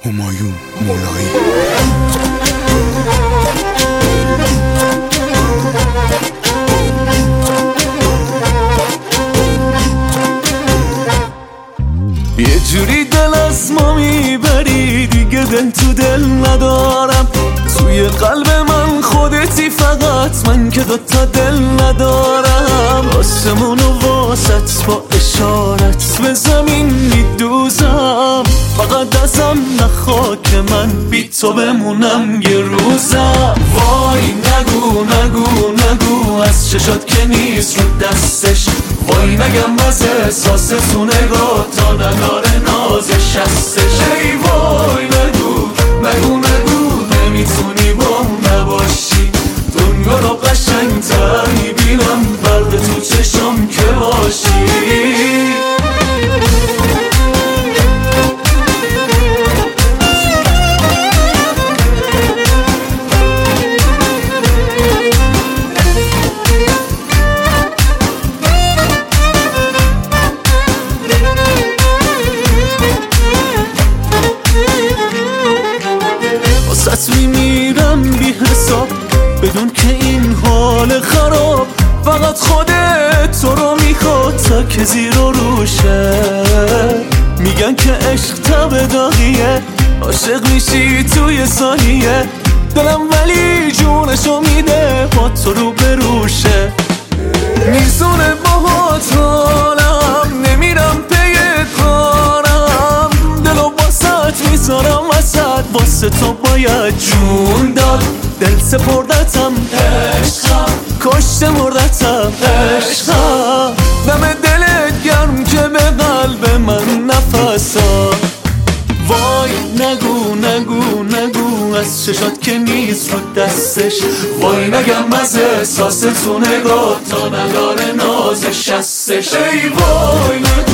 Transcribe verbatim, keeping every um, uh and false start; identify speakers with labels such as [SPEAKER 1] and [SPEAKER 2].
[SPEAKER 1] همایون مولایی.
[SPEAKER 2] یه جوری دل از ما میبری دیگه دل تو دل ندارم، توی قلب من خودتی فقط، من که دوتا دل ندارم. آسمونو واسط با اشارت به زمین میدوزم، فقط ازم نخوا که من بی تو بمونم یه روزم. وای نگو نگو نگو از چشات که نیست رو دستش، وای نگم از احساس تو نگاه تا نداره نازش هستش. ای وای نگو نگو نگو نمیتونی با اون نباشی، دنیا رو قشنگ‌تر میبینم برق تو چشم که باشی. واسط میمیرم بی حساب بدون که این حال خراب، فقط خودت تو رو میخواد تا که زیر و روشه. میگن که عشق تب داغیه، عاشق میشی توی ثانیه، دلم ولی جونشو میده با تو رو بروشه. میزونه باهات حالم نمیرم پی کارم، دلو واسط میذارم وسط، واسه تو باید جون داد. دل سپردتم عشقم، کشته مردتم عشقم، دم دلت گرم که به قلب من نفسا. وای نگو نگو نگو از چشات که نیست رو دستش، وای نگم از احساس تو نگاه تا نداره نازش هستش. ای وای نگو